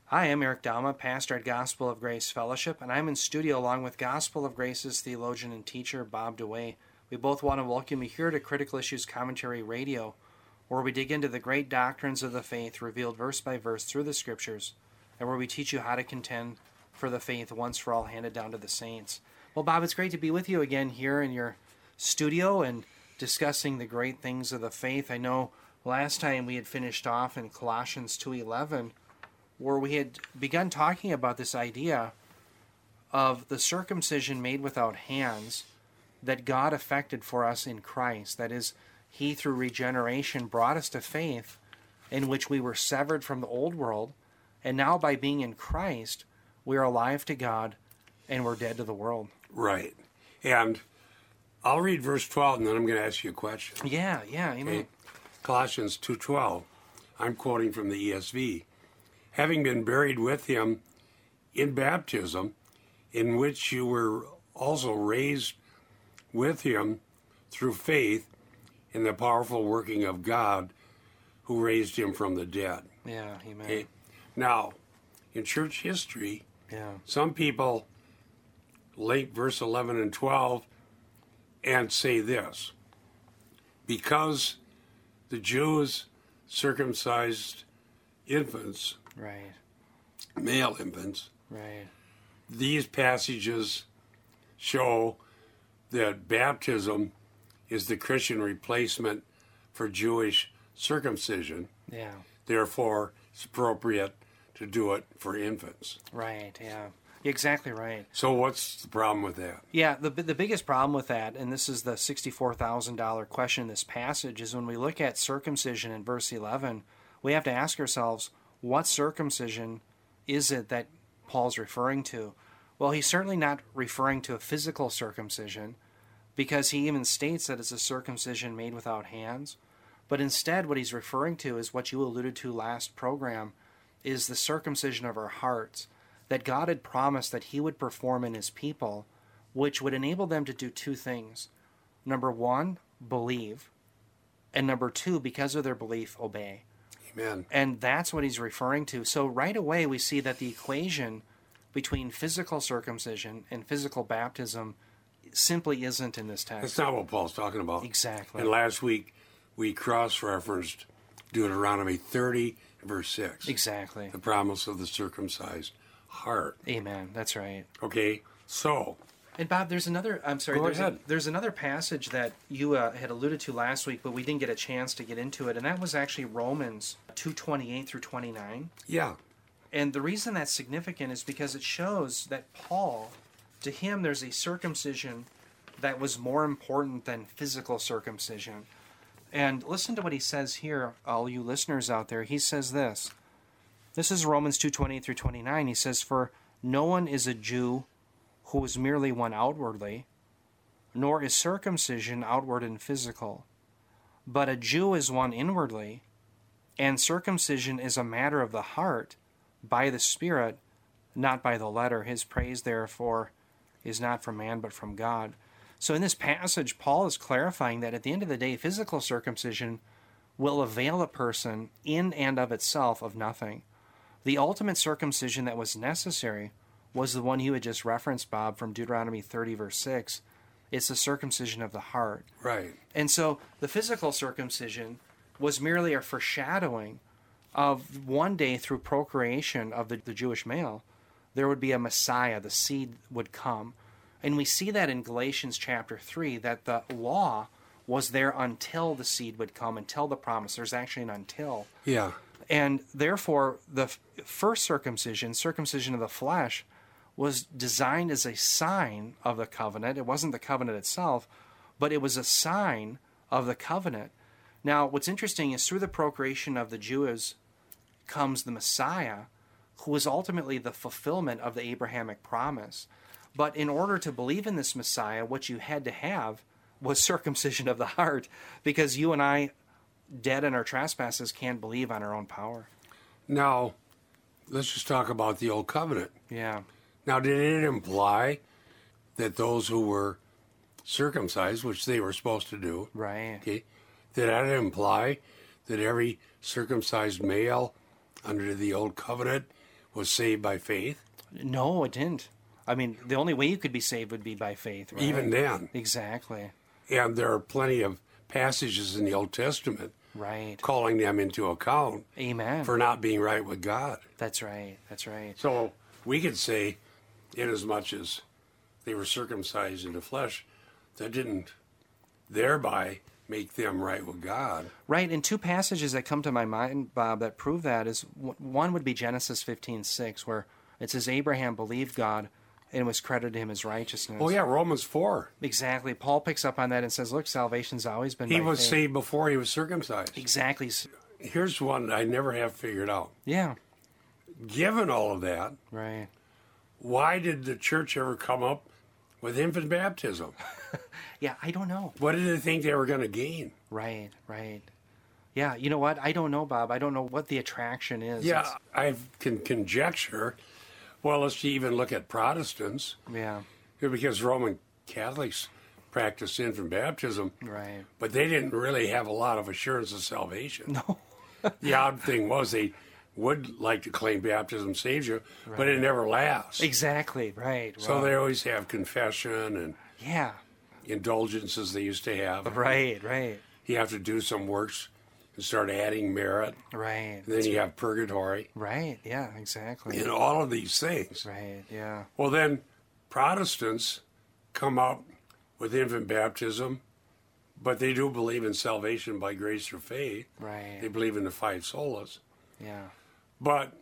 Hi, I'm Eric Dalma, pastor at Gospel of Grace Fellowship, and I'm in studio along with Gospel of Grace's theologian and teacher, Bob DeWay. We both want to welcome you here to Critical Issues Commentary Radio, where we dig into the great doctrines of the faith revealed verse by verse through the Scriptures, and where we teach you how to contend for the faith once for all handed down to the saints. Well, Bob, it's great to be with you again here in your studio and discussing the great things of the faith. I know last time we had finished off in Colossians 2:11, where we had begun talking about this idea of the circumcision made without hands that God effected for us in Christ. That is, He, through regeneration, brought us to faith in which we were severed from the old world, and now by being in Christ, we are alive to God and we're dead to the world. Right. And I'll read verse 12, and then I'm going to ask you a question. Yeah, amen. Okay? Colossians 2:12. I'm quoting from the ESV. Having been buried with him in baptism, in which you were also raised with him through faith in the powerful working of God who raised him from the dead. Yeah, amen. Okay? Now, in church history, Yeah. some people link verse 11 and 12 and say this: because the Jews circumcised infants, Right, male infants, right. these passages show that baptism is the Christian replacement for Jewish circumcision. Yeah, Therefore, it's appropriate to do it for infants. right, yeah. You're exactly right. So what's the problem with that? Yeah, the biggest problem with that, and this is the $64,000 question in this passage, is when we look at circumcision in verse 11, we have to ask ourselves, what circumcision is it that Paul's referring to? Well, he's certainly not referring to a physical circumcision, because he even states that it's a circumcision made without hands. But instead, what he's referring to is what you alluded to last program, is the circumcision of our hearts, that God had promised that he would perform in his people, which would enable them to do two things. Number one, believe. And number two, because of their belief, obey. Amen. And that's what he's referring to. So right away we see that the equation between physical circumcision and physical baptism simply isn't in this text. That's not what Paul's talking about. Exactly. And last week, we cross-referenced Deuteronomy 30, verse 6. Exactly. The promise of the circumcised heart. Amen. That's right. Okay, so... And Bob, there's another, I'm sorry, Go ahead. There's another passage that you had alluded to last week, but we didn't get a chance to get into it, and that was actually Romans 2:28 through 29. Yeah. And the reason that's significant is because it shows that Paul, to him, there's a circumcision that was more important than physical circumcision. And listen to what he says here, all you listeners out there. He says this. This is Romans 2:28 through 29. He says, "For no one is a Jew who is merely one outwardly, nor is circumcision outward and physical. But a Jew is one inwardly, and circumcision is a matter of the heart, by the Spirit, not by the letter. His praise, therefore, is not from man, but from God." So in this passage, Paul is clarifying that at the end of the day, physical circumcision will avail a person in and of itself of nothing. The ultimate circumcision that was necessary was the one you had just referenced, Bob, from Deuteronomy 30, verse 6. It's the circumcision of the heart. Right. And so the physical circumcision was merely a foreshadowing of one day, through procreation of the Jewish male, there would be a Messiah, the seed would come. And we see that in Galatians chapter 3, that the law was there until the seed would come, until the promise. There's actually an until. Yeah. And therefore, the first circumcision, circumcision of the flesh, was designed as a sign of the covenant. It wasn't the covenant itself, but it was a sign of the covenant. Now, what's interesting is through the procreation of the Jews comes the Messiah, who is ultimately the fulfillment of the Abrahamic promise. But in order to believe in this Messiah, what you had to have was circumcision of the heart, because you and I, dead in our trespasses, can't believe on our own power. Now, let's just talk about the Old Covenant. Yeah. Now, did it imply that those who were circumcised, which they were supposed to do, Right. okay, did that imply that every circumcised male under the Old Covenant was saved by faith. No, it didn't. I mean, the only way you could be saved would be by faith. Right? Even then. Exactly. And there are plenty of passages in the Old Testament Right. calling them into account Amen. for not being right with God. That's right. That's right. So we could say, inasmuch as they were circumcised in the flesh, that didn't thereby make them right with God. Right, and two passages that come to my mind, Bob, that prove that is one would be Genesis 15:6, where it says Abraham believed God and it was credited to him as righteousness. Oh yeah, Romans 4. Exactly. Paul picks up on that and says, look, salvation's always been He by was faith. saved before he was circumcised. Exactly. Here's one I never have figured out. Yeah. Given all of that, Right. why did the church ever come up with infant baptism? Yeah, I don't know. What did they think they were going to gain? Right, right. Yeah, you know what? I don't know, Bob. I don't know what the attraction is. Yeah, I can conjecture. Well, let's even look at Protestants, Yeah, because Roman Catholics practiced infant baptism, right. but they didn't really have a lot of assurance of salvation. No. The odd thing was they would like to claim baptism saves you, but it never lasts. Exactly, right. So Wow. they always have confession and Yeah, indulgences they used to have. right, right, You have to do some works and start adding merit. right. And then you have purgatory Right, yeah, exactly. and all of these things. Right, yeah. Well, then Protestants come up with infant baptism, but they do believe in salvation by grace through faith. Right. They believe in the five solas. Yeah. But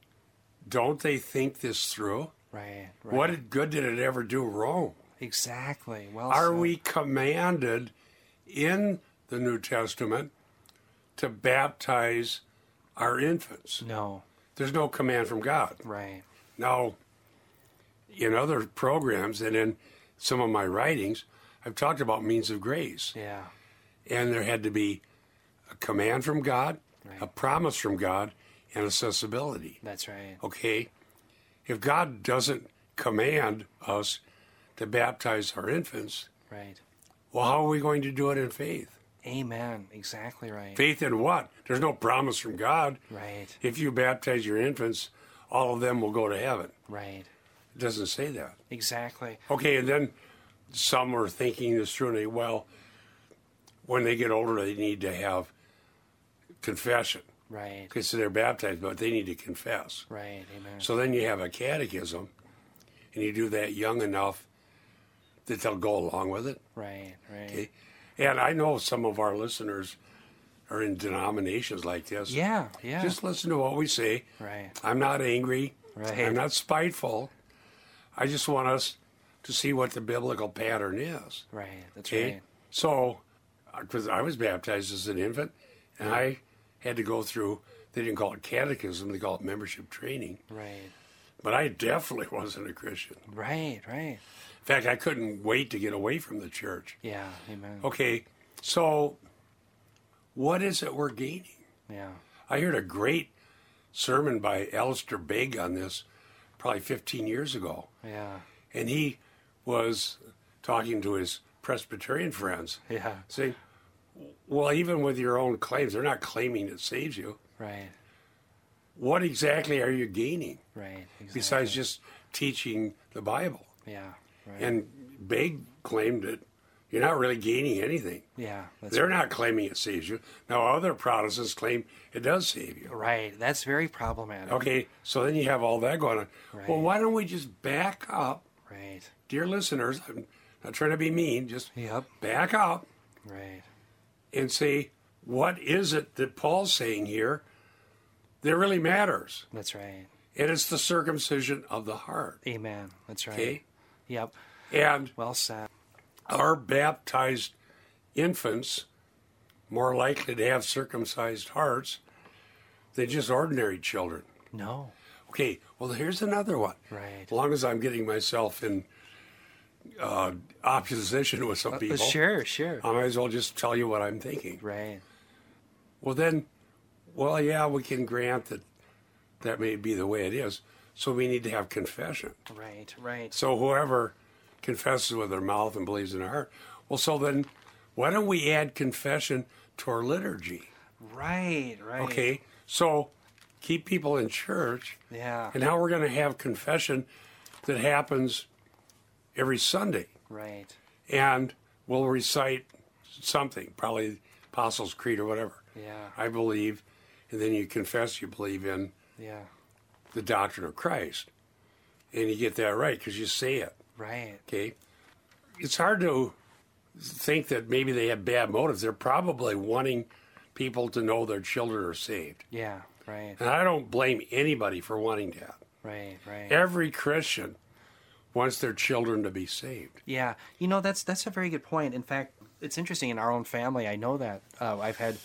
don't they think this through? Right. Right. What good did it ever do Rome? Exactly. Well Are said. we commanded in the New Testament to baptize our infants? No. There's no command from God. Right. Now, in other programs and in some of my writings, I've talked about means of grace. Yeah. And there had to be a command from God, Right. a promise from God, and accessibility. That's right. Okay? If God doesn't command us to baptize our infants, Right. well, how are we going to do it in faith? Amen. Exactly right. Faith in what? There's no promise from God. Right. If you baptize your infants, all of them will go to heaven. Right. It doesn't say that. Exactly. Okay, and then some are thinking this through, and they, well, when they get older, they need to have confession. Right. Okay, so they're baptized, but they need to confess. Right. Amen. So then you have a catechism, and you do that young enough that they'll go along with it. Right. Right. Okay, and I know some of our listeners are in denominations like this. Yeah. Yeah. Just listen to what we say. Right. I'm not angry. Right. I'm not spiteful. I just want us to see what the biblical pattern is. Right. That's Okay? right. So, because I was baptized as an infant, and I had to go through, they didn't call it catechism, they call it membership training. Right. But I definitely wasn't a Christian. Right. Right. In fact, I couldn't wait to get away from the church. Yeah. Amen. Okay, so what is it we're gaining? Yeah. I heard a great sermon by Alistair Begg on this probably 15 years ago. Yeah. And he was talking to his Presbyterian friends, Yeah. saying, well, even with your own claims, they're not claiming it saves you. Right. What exactly are you gaining Right. Exactly. besides just teaching the Bible? Yeah. Right. And Begg claimed that you're not really gaining anything. yeah. That's They're right. not claiming it saves you. Now, other Protestants claim it does save you. Right. That's very problematic. Okay, so then you have all that going on. Right. Well, why don't we just back up? Right. Dear listeners, I'm not trying to be mean, just Yep. back up Right. and say, what is it that Paul's saying here that really matters? That's right. And it's the circumcision of the heart. Amen. That's right. Okay? Yep. And Well said. are baptized infants more likely to have circumcised hearts than just ordinary children? No. Okay, well, here's another one. Right. As long as I'm getting myself in opposition with some people, Sure. Sure. I might as well just tell you what I'm thinking. Right. Well, then, well, yeah, we can grant that that may be the way it is. So we need to have confession. Right. Right. So whoever confesses with their mouth and believes in their heart. Well, so then why don't we add confession to our liturgy? Right. Right. Okay, so keep people in church. Yeah. And now we're going to have confession that happens every Sunday. Right. And we'll recite something, probably Apostles' Creed or whatever. Yeah. I believe, and then you confess you believe in Yeah. the doctrine of Christ. And you get that right because you say it. Right. Okay? It's hard to think that maybe they have bad motives. They're probably wanting people to know their children are saved. Yeah. Right. And I don't blame anybody for wanting that. Right. Right. Every Christian wants their children to be saved. Yeah, you know, that's a very good point. In fact, it's interesting in our own family. I know that I've had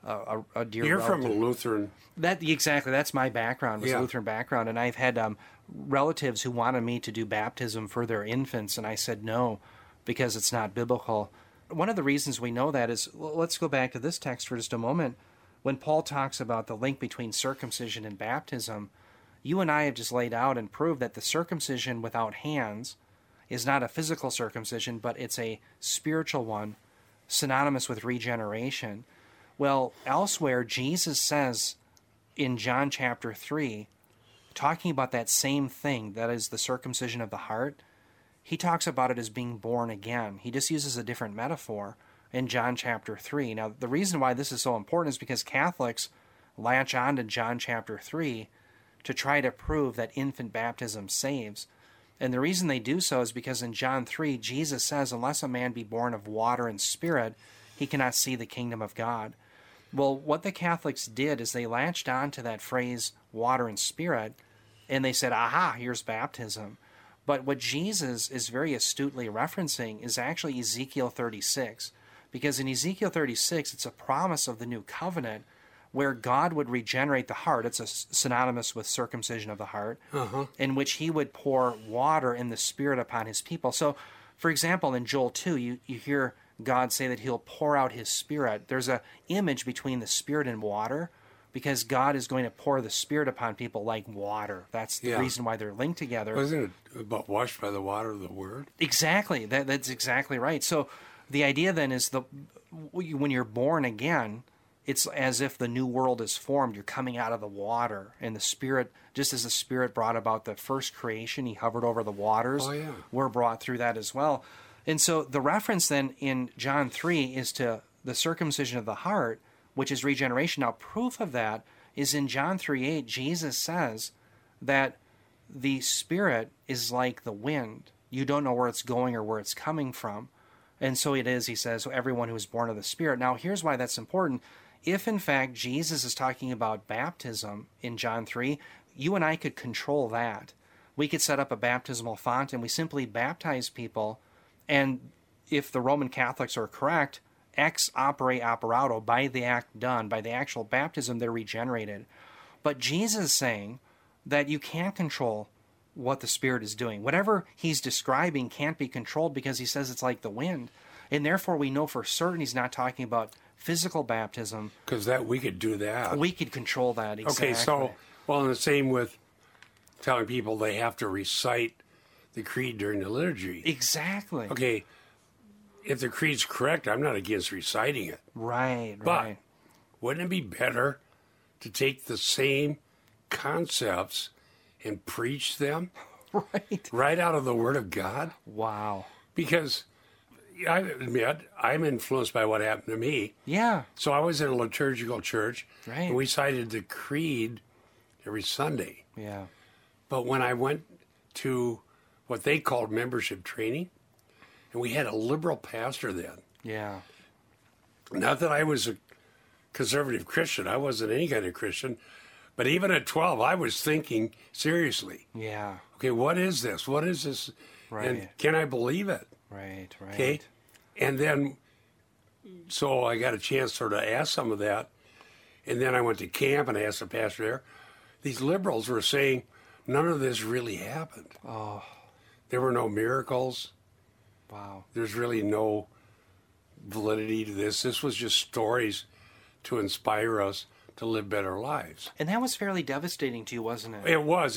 a dear You're relative. from a Lutheran. Exactly. That's my background, was Yeah. Lutheran background, and I've had relatives who wanted me to do baptism for their infants, and I said no because it's not biblical. One of the reasons we know that is, well, let's go back to this text for just a moment. When Paul talks about the link between circumcision and baptism, you and I have just laid out and proved that the circumcision without hands is not a physical circumcision, but it's a spiritual one, synonymous with regeneration. Well, elsewhere, Jesus says in John chapter 3, talking about that same thing, that is the circumcision of the heart, he talks about it as being born again. He just uses a different metaphor in John chapter 3. Now, the reason why this is so important is because Catholics latch on to John chapter 3 to try to prove that infant baptism saves. And the reason they do so is because in John 3, Jesus says, unless a man be born of water and spirit, he cannot see the kingdom of God. Well, what the Catholics did is they latched on to that phrase, water and spirit, and they said, aha, here's baptism. But what Jesus is very astutely referencing is actually Ezekiel 36. Because in Ezekiel 36, it's a promise of the new covenant where God would regenerate the heart. It's synonymous with circumcision of the heart, in which he would pour water and the Spirit upon his people. So, for example, in Joel 2, you hear God say that he'll pour out his Spirit. There's an image between the Spirit and water because God is going to pour the Spirit upon people like water. That's the reason why they're linked together. Wasn't it about washed by the water of the Word? Exactly. That's exactly right. So the idea then is when you're born again, it's as if the new world is formed. You're coming out of the water, and the Spirit, just as the Spirit brought about the first creation, he hovered over the waters. Oh, yeah. We're brought through that as well. And so the reference then in John 3 is to the circumcision of the heart, which is regeneration. Now, proof of that is in John 3:8, Jesus says that the Spirit is like the wind. You don't know where it's going or where it's coming from. And so it is, he says, so everyone who is born of the Spirit. Now, here's why that's important. If, in fact, Jesus is talking about baptism in John 3, you and I could control that. We could set up a baptismal font, and we simply baptize people. And if the Roman Catholics are correct, ex opere operato, by the act done, by the actual baptism, they're regenerated. But Jesus is saying that you can't control what the Spirit is doing. Whatever he's describing can't be controlled because he says it's like the wind. And therefore we know for certain he's not talking about physical baptism. Because that we could do that. We could control that, exactly. Okay, so, well, and the same with telling people they have to recite the creed during the liturgy. Exactly. Okay, if the creed's correct, I'm not against reciting it. Right, But right. wouldn't it be better to take the same concepts and preach them right out of the Word of God? Wow. Because I admit I'm influenced by what happened to me. Yeah. So I was in a liturgical church, Right. and we cited the creed every Sunday. Yeah. But when I went to what they called membership training, and we had a liberal pastor then. Yeah. Not that I was a conservative Christian. I wasn't any kind of Christian. But even at 12, I was thinking seriously. Yeah. Okay, what is this? What is this? Right. And can I believe it? Right, right. Okay. And then, so I got a chance sort of ask some of that. And then I went to camp and I asked the pastor there. These liberals were saying none of this really happened. Oh, There were no miracles. wow. There's really no validity to this. This was just stories to inspire us to live better lives. And that was fairly devastating to you, wasn't it? It was.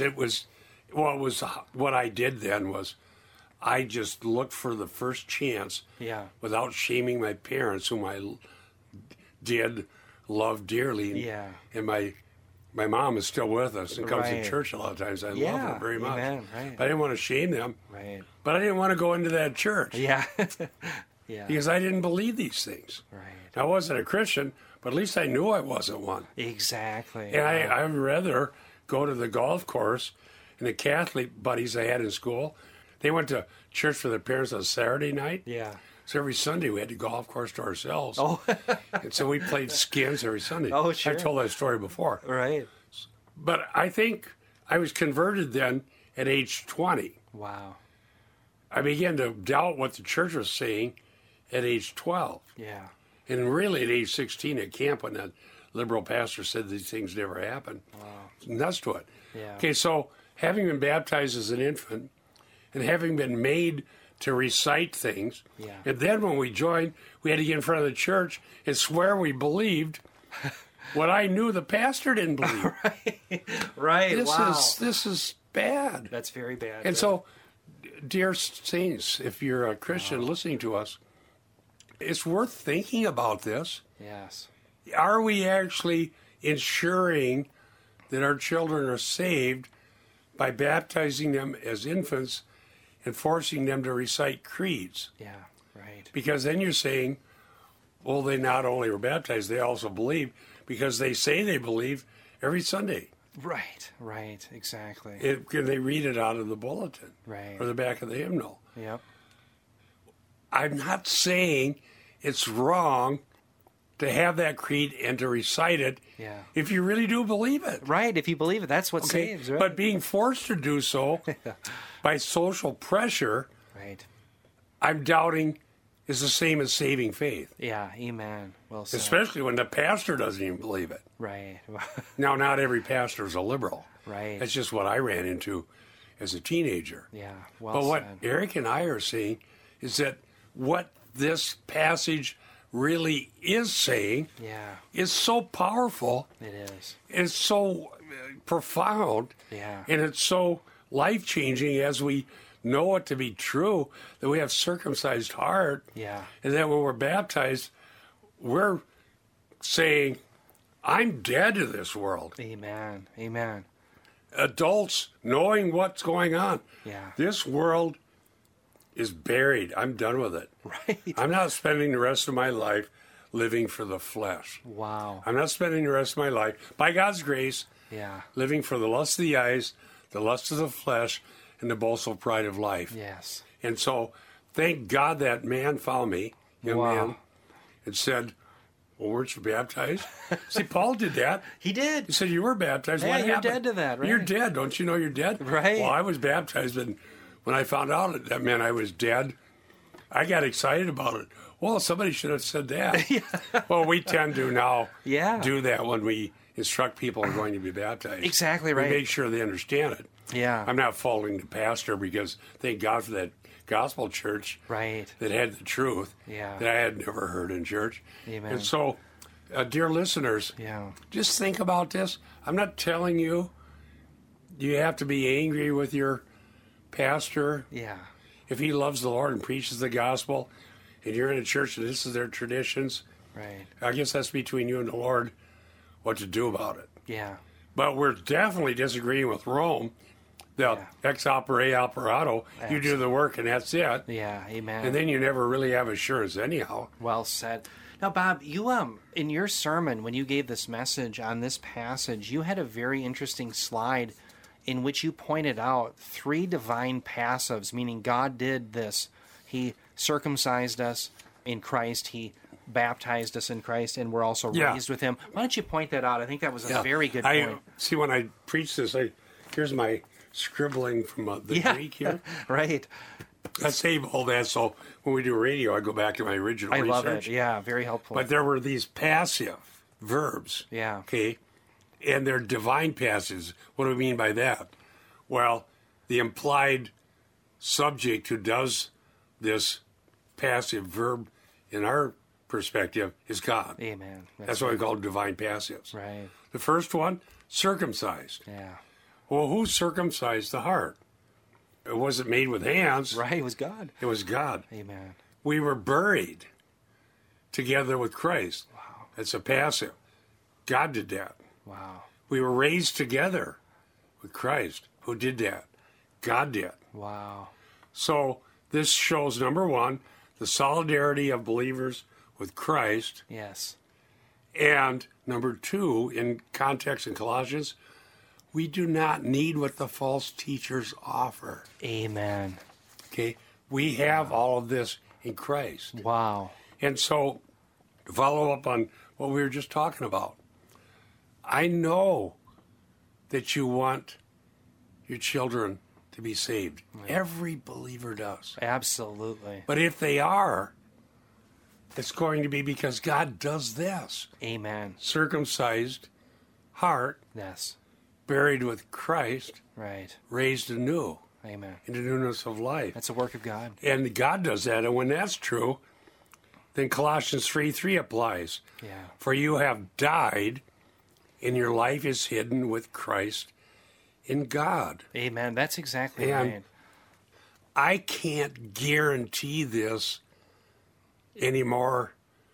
What I did then was I just looked for the first chance Yeah. without shaming my parents, whom I did love dearly. Yeah. And my My mom is still with us and comes Right. to church a lot of times. I love Yeah, her very much. amen, right. But I didn't want to shame them. Right. But I didn't want to go into that church Yeah. Yeah. because I didn't believe these things. Right. I wasn't a Christian, but at least I knew I wasn't one. Exactly. And I'd rather go to the golf course. And the Catholic buddies I had in school, they went to church for their parents on Saturday night. Yeah. So every Sunday we had the golf course to ourselves. Oh. And so we played skins every Sunday. Oh, sure. I've told that story before. Right. But I think I was converted then at age 20. Wow. I began to doubt what the church was saying at age 12. Yeah. And really at age 16 at camp when that liberal pastor said these things never happened. Wow. Nuts to it. Yeah. Okay, so having been baptized as an infant and having been made to recite things, Yeah. and then when we joined, we had to get in front of the church and swear we believed what I knew the pastor didn't believe. Right. Wow. This is bad. That's very bad. And so, dear saints, if you're a Christian listening to us, it's worth thinking about this. Yes. Are we actually ensuring that our children are saved by baptizing them as infants and forcing them to recite creeds? Yeah. Right. Because then you're saying, well, they not only were baptized, they also believe because they say they believe every Sunday. Right. Right. Exactly. And they read it out of the bulletin Right. or the back of the hymnal. Yep. I'm not saying it's wrong to have that creed and to recite it Yeah. if you really do believe it. Right. If you believe it, that's what Okay, saves. Right. but being forced to do so by social pressure, Right. I'm doubting is the same as saving faith, Yeah. Amen. Well said. especially when the pastor doesn't even believe it. Right. Now, not every pastor is a liberal. Right. That's just what I ran into as a teenager. Yeah. Well But what said. Eric and I are saying is that what this passage really is saying Yeah. is so powerful, It is. it's so profound, Yeah. and it's so life-changing as we know it to be true, that we have circumcised heart, Yeah. and that when we're baptized, we're saying, I'm dead to this world. Amen. Amen. Adults knowing what's going on. Yeah. This world is buried. I'm done with it. Right. I'm not spending the rest of my life living for the flesh. Wow. I'm not spending the rest of my life, by God's grace, Yeah. living for the lust of the eyes, the lust of the flesh, and the boastful pride of life. Yes. And so, thank God that man found me, young Wow. man, and said, well, weren't you baptized? See, Paul did that. He did. He said, you were baptized. Yeah, What you're happened? dead to that, right? You're dead. Don't you know you're dead? Right. Well, I was baptized, and when I found out that meant I was dead, I got excited about it. Well, somebody should have said that. Well, we tend to now Yeah. do that when we instruct people who are going to be baptized. Exactly right. We make sure they understand it. Yeah. I'm not faulting the pastor because thank God for that gospel church Right. that had the truth Yeah. that I had never heard in church. Amen. And so, dear listeners, Yeah. just think about this. I'm not telling you you have to be angry with your pastor Yeah. if he loves the Lord and preaches the gospel and you're in a church and this is their traditions. Right. I guess that's between you and the Lord what to do about it. Yeah. But we're definitely disagreeing with Rome. The ex opere operato, you do the work and that's it. Yeah. Amen. And then you never really have assurance anyhow. Well said. Now, Bob, you in your sermon when you gave this message on this passage, you had a very interesting slide in which you pointed out 3 divine passives, meaning God did this. He circumcised us in Christ. He baptized us in Christ, and we're also Yeah. raised with Him. Why don't you point that out? I think that was a Yeah. very good I point. see when I preach this, here's my scribbling from the Yeah. Greek here. Right. I save all that, so when we do radio, I go back to my original I research. love it. Yeah, very helpful. But there were these passive verbs. Yeah. Okay. And they're divine passives. What do we mean by that? Well, the implied subject who does this passive verb in our perspective is God. Amen. That's why we call them divine passives. right. The first one, circumcised. Yeah. Well, who circumcised the heart? It wasn't made with hands. Right. It was God. It was God. Amen. We were buried together with Christ. Wow. It's a passive. God did that. Wow. We were raised together with Christ. Who did that? God did. Wow. So this shows, number one, the solidarity of believers with Christ. Yes. And number two, in context in Colossians, we do not need what the false teachers offer. Amen. Okay? We have all of this in Christ. Wow. And so, to follow up on what we were just talking about, I know that you want your children to be saved. Right. Every believer does. Absolutely. But if they are, it's going to be because God does this. Amen. Circumcised heart, Yes. buried with Christ, Right. raised anew Amen. into newness of life. That's a work of God. And God does that. And when that's true, then Colossians 3:3 applies. Yeah. For you have died, and your life is hidden with Christ in God. Amen. That's exactly And right. I can't guarantee this any more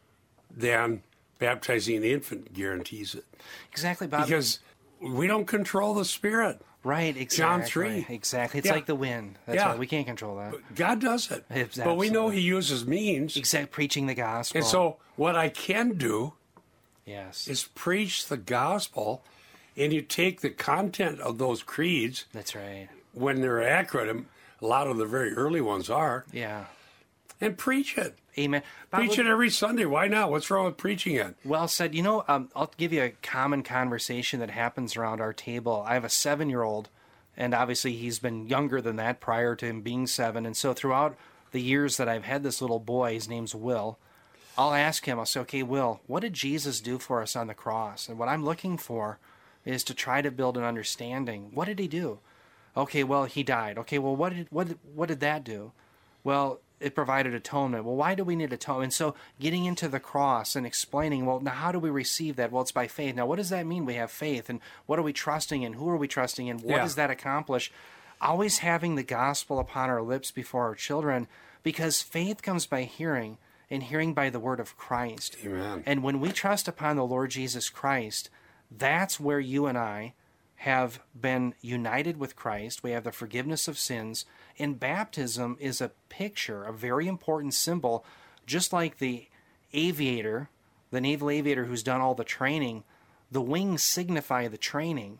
than baptizing an infant guarantees it. Exactly, Bob. Because we don't control the Spirit. Right, exactly. John 3. Exactly. It's Yeah. like the wind. That's Yeah. right. We can't control that. God does it. It's But we know absolutely- He uses means. Preaching the gospel. And so what I can do yes. is preach the gospel, and you take the content of those creeds That's right. when they're accurate, and a lot of the very early ones are, Yeah. and preach it. Amen. Bob, Preach it every Sunday. Why not? What's wrong with preaching it? well said. You know, I'll give you a common conversation that happens around our table. I have a 7-year-old, and obviously he's been younger than that prior to him being 7. And so throughout the years that I've had this little boy, his name's Will, I'll ask him, I'll say, okay, Will, what did Jesus do for us on the cross? And what I'm looking for is to try to build an understanding. What did he do? Okay, well, he died. Okay, well, what did that do? Well, it provided atonement. Well, why do we need atonement? And so getting into the cross and explaining, well, now how do we receive that? Well, it's by faith. Now, what does that mean? We have faith. And what are we trusting in? Who are we trusting in? What Yeah. does that accomplish? Always having the gospel upon our lips before our children, because faith comes by hearing, and hearing by the word of Christ. Amen. And when we trust upon the Lord Jesus Christ, that's where you and I have been united with Christ. We have the forgiveness of sins. And baptism is a picture, a very important symbol, just like the aviator, the naval aviator who's done all the training. The wings signify the training,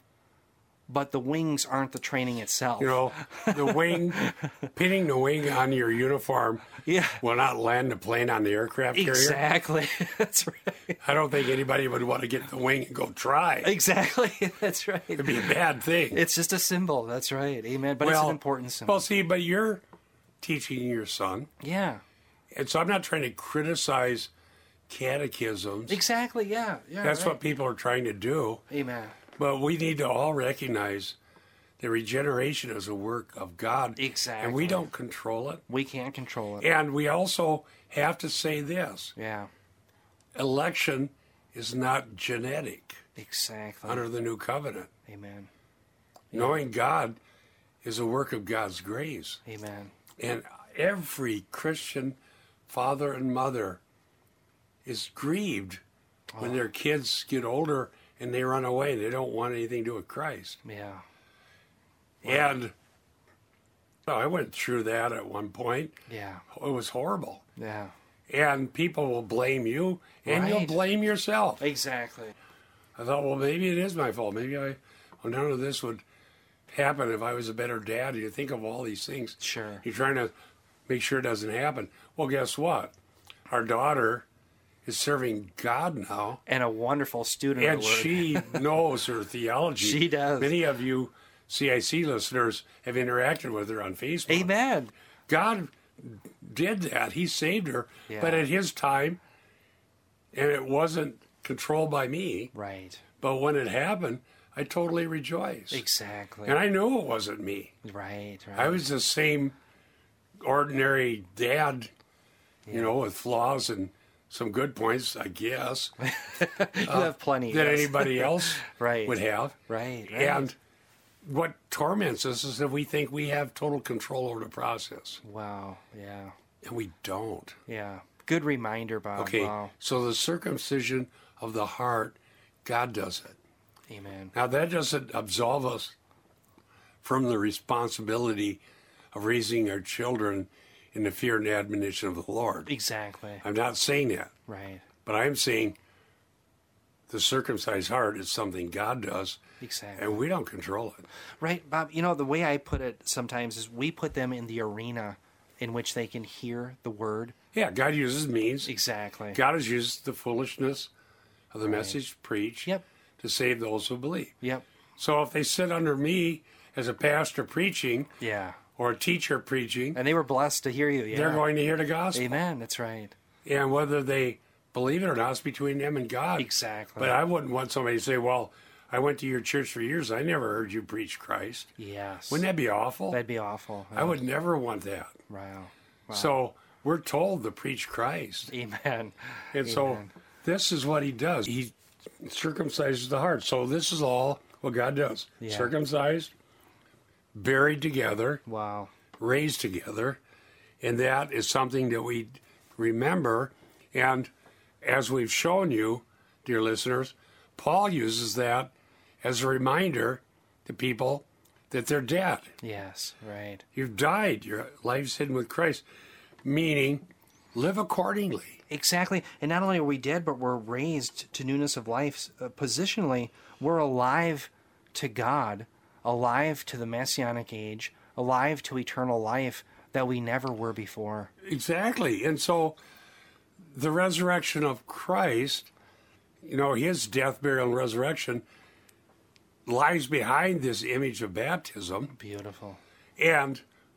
but the wings aren't the training itself. You know, the wing, pinning the wing on your uniform Yeah. will not land the plane on the aircraft carrier. Exactly. That's right. I don't think anybody would want to get the wing and go try. Exactly. That's right. It'd be a bad thing. It's just a symbol. That's right. Amen. But it's an important symbol. Well, see, but you're teaching your son, Yeah. and so I'm not trying to criticize catechisms. Exactly. Yeah. Yeah. That's right. what people are trying to do. Amen. But we need to all recognize that regeneration is a work of God. Exactly. And we don't control it. We can't control it. And we also have to say this: Yeah. election is not genetic Exactly. under the new covenant. Amen. Knowing God is a work of God's grace. Amen. And every Christian father and mother is grieved when their kids get older and they run away. They don't want anything to do with Christ. Yeah. And I went through that at one point. Yeah. It was horrible. Yeah. And people will blame you, and you'll Right. blame yourself. Exactly. I thought, well, maybe it is my fault. Well, none of this would happen if I was a better dad. You think of all these things. Sure. You're trying to make sure it doesn't happen. Well, guess what? Our daughter is serving God now, And a wonderful student and of the word. she knows her theology. She does. Many of you CIC listeners have interacted with her on Facebook. Amen. God did that. He saved her, Yeah. but at His time, and it wasn't controlled by me. Right. But when it happened, I totally rejoiced. Exactly. And I knew it wasn't me. Right. Right. I was the same ordinary dad, with flaws and some good points, I guess, you have plenty. that yes. anybody else Right. would have. Right. Right. And what torments us is that we think we have total control over the process, Wow. Yeah. and we don't. Yeah. Good reminder, Bob. Okay, Wow. so the circumcision of the heart, God does it. Amen. Now, that doesn't absolve us from the responsibility of raising our children in the fear and admonition of the Lord. Exactly. I'm not saying that, Right. but I'm saying the circumcised heart is something God does, Exactly. and we don't control it. Right, Bob. You know, the way I put it sometimes is we put them in the arena in which they can hear the word. Yeah, God uses means. Exactly. God has used the foolishness of the message preached Yep. to save those who believe. Yep. So if they sit under me as a pastor preaching Yeah. or a teacher preaching, And they were blessed to hear you. Yeah. they're going to hear the gospel. Amen. That's right. And whether they believe it or not, it's between them and God. Exactly. But I wouldn't want somebody to say, well, I went to your church for years. I never heard you preach Christ. Yes. Wouldn't that be awful? That'd be awful. I would never want that. Wow. So we're told to preach Christ. Amen. And so Amen. this is what he does. He circumcises the heart. So this is all what God does. Yeah. Circumcised, buried together, Wow. raised together. And that is something that we remember. And as we've shown you, dear listeners, Paul uses that as a reminder to people that they're dead. Yes. Right. You've died. Your life's hidden with Christ. Meaning, live accordingly. Exactly. And not only are we dead, but we're raised to newness of life. Positionally, we're alive to God, alive to the Messianic age, alive to eternal life that we never were before. Exactly. And so the resurrection of Christ, you know, his death, burial, and resurrection lies behind this image of baptism. Beautiful. And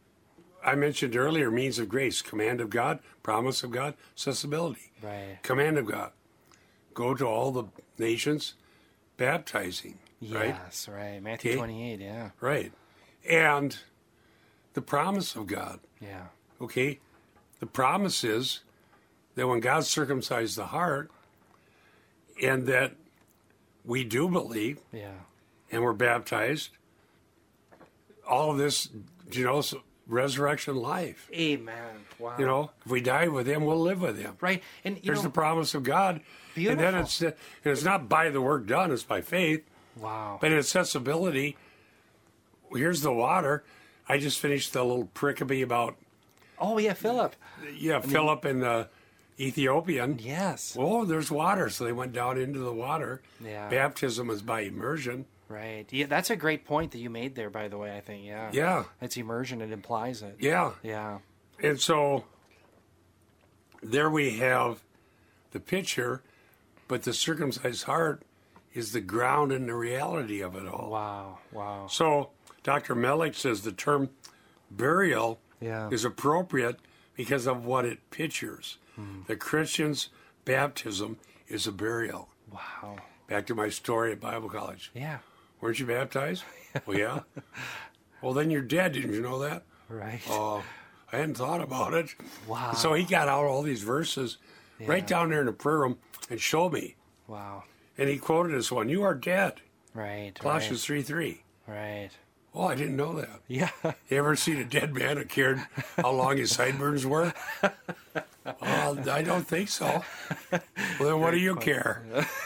I mentioned earlier means of grace, command of God, promise of God, accessibility. Right. Command of God. Go to all the nations, baptizing. Right? Yes, right. Matthew Okay. 28, yeah. Right. And the promise of God. Yeah. Okay? The promise is that when God circumcised the heart, and that we do believe, Yeah. and we're baptized, all of this, you know, resurrection life. Amen. Wow. You know, if we die with him, we'll live with him. Right. And you There's know, the promise of God. Beautiful. And then it's not by the work done, it's by faith. wow. But in accessibility, here's the water. I just finished the little pericope about Oh, yeah, Philip. Philip and the Ethiopian. Yes. Oh, there's water. So they went down into the water. Yeah. Baptism is by immersion. Right. Yeah, that's a great point that you made there, by the way, I think. Yeah. Yeah. It's immersion. It implies it. Yeah. Yeah. And so there we have the picture, but the circumcised heart is the ground and the reality of it all. Wow. Wow. So Dr. Melick says the term burial Yeah. is appropriate because of what it pictures. Hmm. The Christian's baptism is a burial. Wow. Back to my story at Bible college. Yeah. Weren't you baptized? Well, yeah. Well, then you're dead. Didn't you know that? Right. Oh, I hadn't thought about it. Wow. So he got out all these verses right down there in the prayer room and showed me. Wow. And he quoted this one, "You are dead." Right. Colossians 3:3. Right. Oh, I didn't know that. Yeah. You ever seen a dead man who cared how long his sideburns were? I don't think so. Well, then what do you care?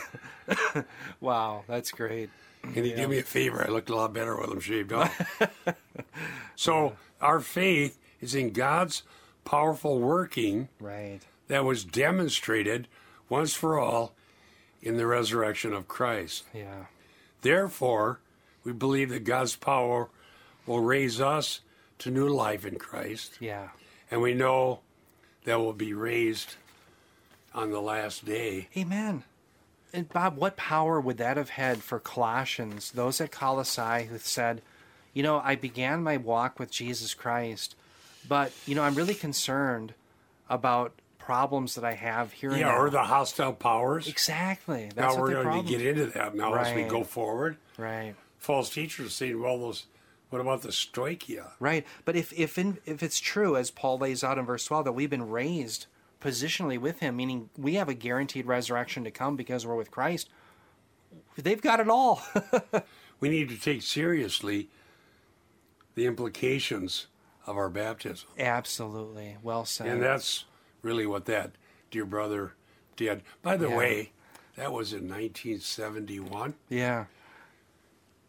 Wow. That's great. Can you do me a favor? I looked a lot better with them shaved off. So our faith is in God's powerful working Right. that was demonstrated once for all in the resurrection of Christ. Yeah. Therefore, we believe that God's power will raise us to new life in Christ. Yeah. And we know that we'll be raised on the last day. Amen. And Bob, what power would that have had for Colossians, those at Colossae who said, you know, I began my walk with Jesus Christ, but, you know, I'm really concerned about problems that I have here and Yeah, now. or the hostile powers. Exactly. That's Now what we're the going problem. to get into that now as we Right. go forward. Right. False teachers saying, well, what about the stoichia? Right. But if it's true, as Paul lays out in verse 12, that we've been raised positionally with him, meaning we have a guaranteed resurrection to come because we're with Christ, they've got it all. We need to take seriously the implications of our baptism. Absolutely. Well said. And that's really what that dear brother did. By the Yeah. way, that was in 1971. Yeah.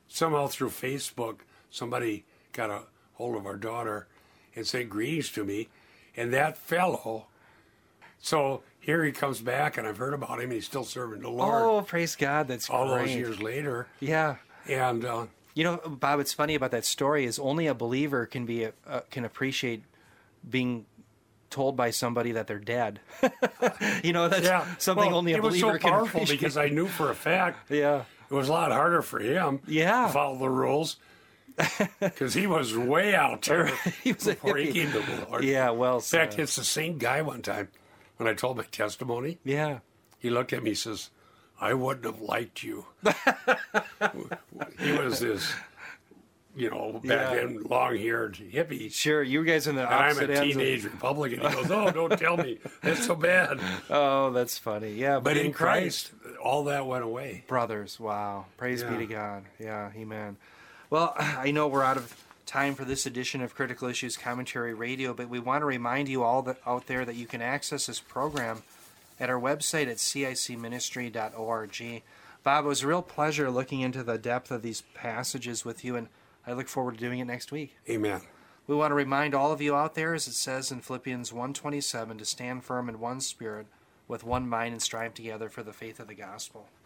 somehow through Facebook, somebody got a hold of our daughter and said greetings to me. And that fellow, so here he comes back, and I've heard about him, and he's still serving the Lord. Oh, praise God. That's all great. those years later. Yeah. And you know, Bob, what's funny about that story is only a believer can can appreciate being told by somebody that they're dead. You know, that's something only a believer can appreciate. It was so powerful because I knew for a fact it was a lot harder for him to follow the rules because he was way out there he was before he came to the Lord. Yeah, well in fact, it's the same guy one time when I told my testimony. Yeah. He looked at me and says, I wouldn't have liked you. He was this, back then, long-haired hippie. Sure, you guys in the opposite ends. I'm a ends teenage Republican. He goes, oh, don't tell me. That's so bad. Oh, that's funny. Yeah, but in Christ, all that went away. Brothers, wow. Praise be to God. Yeah, amen. Well, I know we're out of time for this edition of Critical Issues Commentary Radio, but we want to remind you all out there that you can access this program at our website at cicministry.org. Bob, it was a real pleasure looking into the depth of these passages with you, and I look forward to doing it next week. Amen. We want to remind all of you out there, as it says in Philippians 1:27, to stand firm in one spirit, with one mind, and strive together for the faith of the gospel.